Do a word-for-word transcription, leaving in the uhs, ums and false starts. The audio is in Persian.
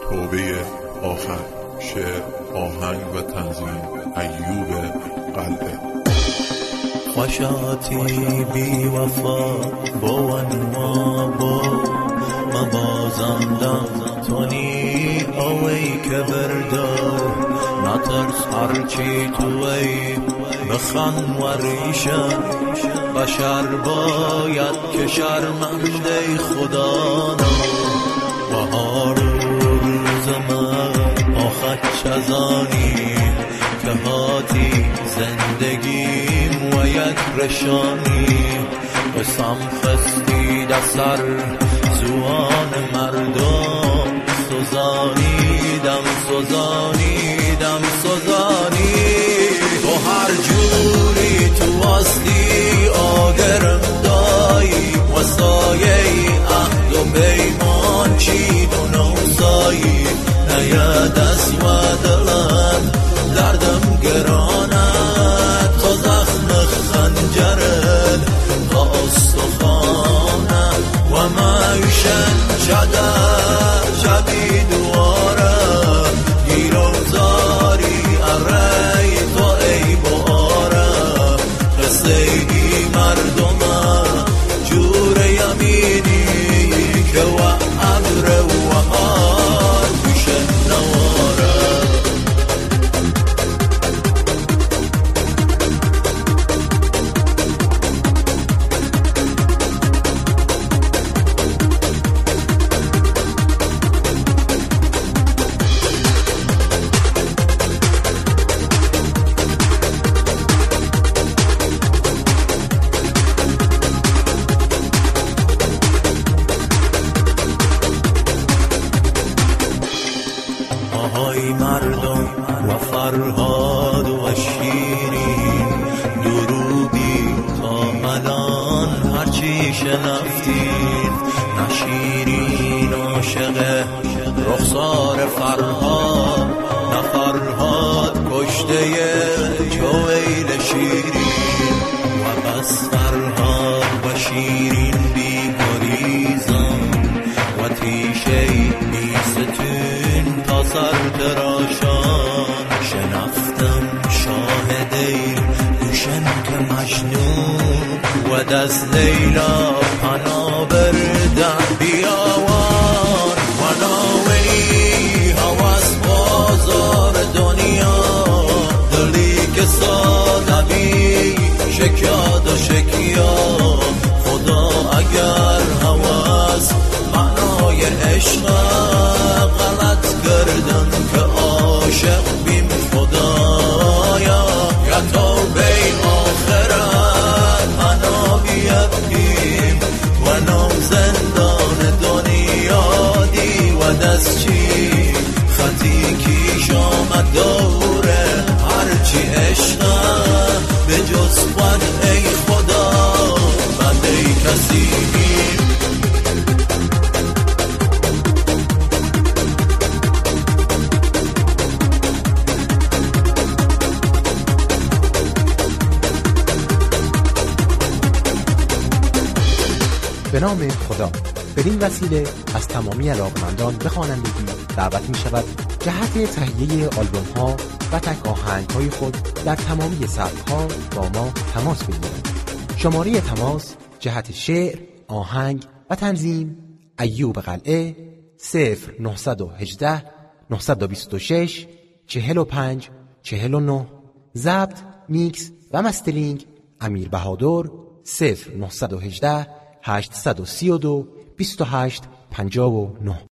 توبه آخر. شعر، آهنگ و تنظیم ایوب قلعه. خوشاتی بی وفا بون ما با مبازندم تونی اوی که بردار نترس هرچی توی بخن و ریشم بشر باید که شرمنده خدا بهار روز من آخر چزانی که هاتی زندگیم و یک رشانی قسم خستی در سر زوان مردم سوزانیدم سوزانیدم سوزانی تو هر جوری تو واسطی آگرم دایی و سایه عهد و پیمان چید و نوسایی نیا دست و دلم دردم گرانه تو زخم خنجرت تا استخانه و معیشن شده شبی دواره گیروزاری اره تو ای باره قصه ای مردمه جور یمینی که و عبر و آر بیشن نواره. آهای مردم و فرهاد و شیرین دروبی تا الان هرچی شنفتین نشیرین عاشق رخسار فرهاد نه فرهاد کشته جویل شیرین و بس فرهاد و شیرین بی گریزان و تیشه بی ستون تا سر دراشان شنفتم شاهده گوشن که مجنون و دست لیلا پنا بردن بیاوان و ناوی حواس بازار دنیا دلی که ساده بی شکیاد و شکیا خدا اگر حواس معنای عشق غلط کردم که عاشق بیم خدایا یا توبه آخرت منو بیابیم و نام زندان دنیا دی و دستچی خطی کیش آمد دوره هرچی عشق به جز خود ای خدا بنده کسی بیم. به نام خدا. بدین وسیله از تمامی علاقمندان به خوانندگی دعوت می شود جهت تهیه آلبوم ها و تک آهنگ های خود در تمامی سبک ها با ما تماس بگیرند. شماره تماس جهت شعر، آهنگ و تنظیم ایوب قلعه صفر نه یک هشت نه دو شش چهل و پنج چهل و نه. ضبط، میکس و مسترینگ امیر بهادر صفر نه یک هشت هشت سه دو دو بیست و هشت پنجاه و نه.